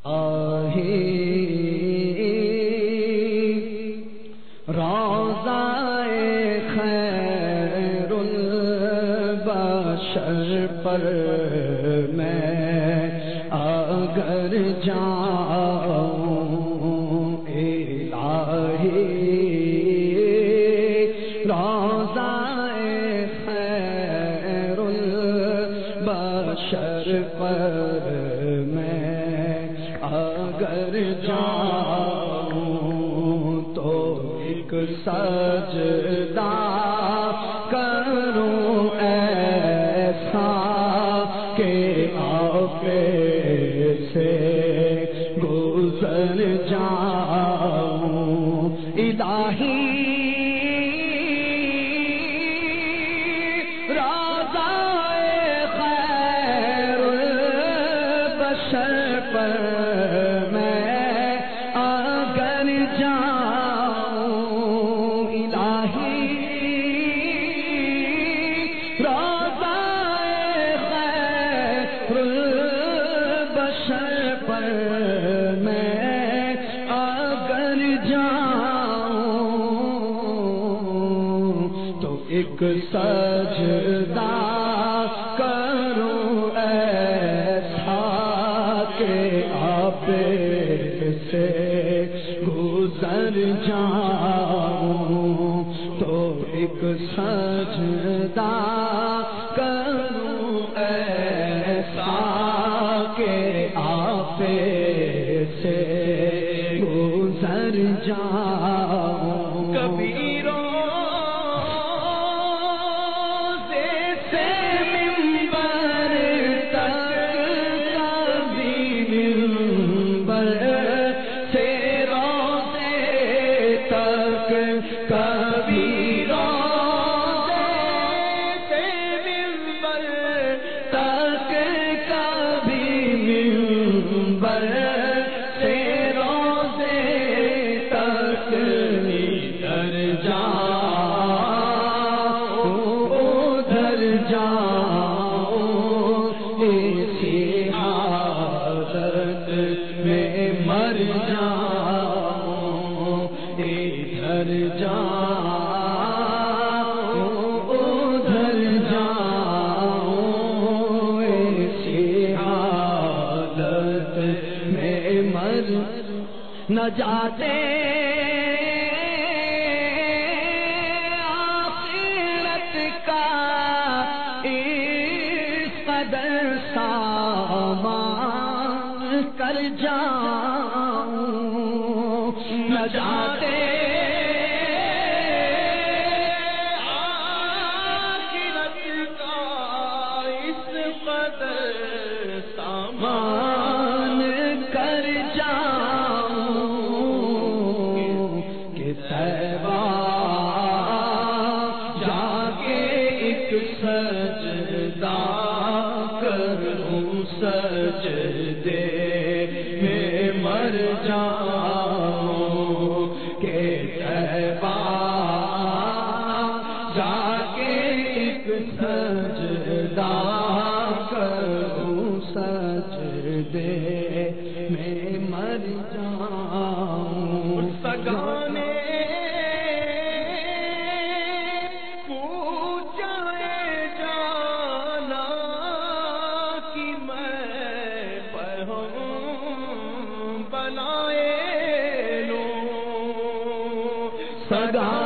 روضائے خیر البشر پر میں اگر جاؤں الہی روضائے خیر البشر پر میں اگر جاؤں تو ایک سجدہ کروں ایسا کہ آپ سے گزر جاؤں الہی روضائے خیر البشر پر ایک سجدہ کروں ایسا کہ آپ سے گزر جاؤں تو ایک سجدہ کروں ایسا کہ آپ سے گزر جاؤں کبیروں نہ جاتے آخرت کا اس قدر سامان کر جاؤں نہ جاتے آخرت کا اس قدر سامان کر سجدہ کروں سجدے میں مر جاؤں کہ طیبہ جا کے ایک سجدہ کروں سجدے میں مر جاؤں سگانے سگا